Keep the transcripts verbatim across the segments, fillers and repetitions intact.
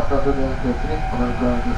スタートで運転にお乗り換えです。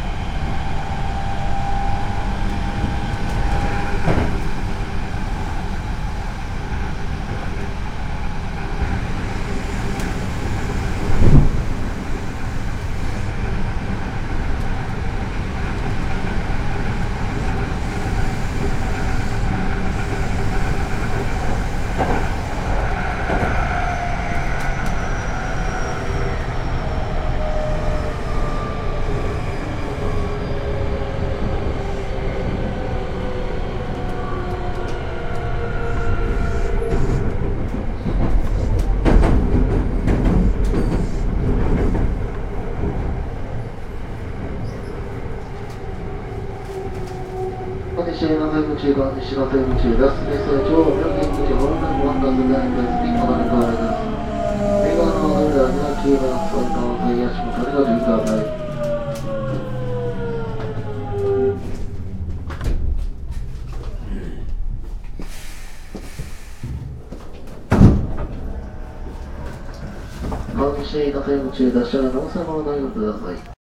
西への出口が西の出口です。西へ超料金口ホームワンダーズライン別にお乗り換えです。右側のドアにはきゅうばん線の上足元にご注意ください。西への出口列車の乗せ物のようください。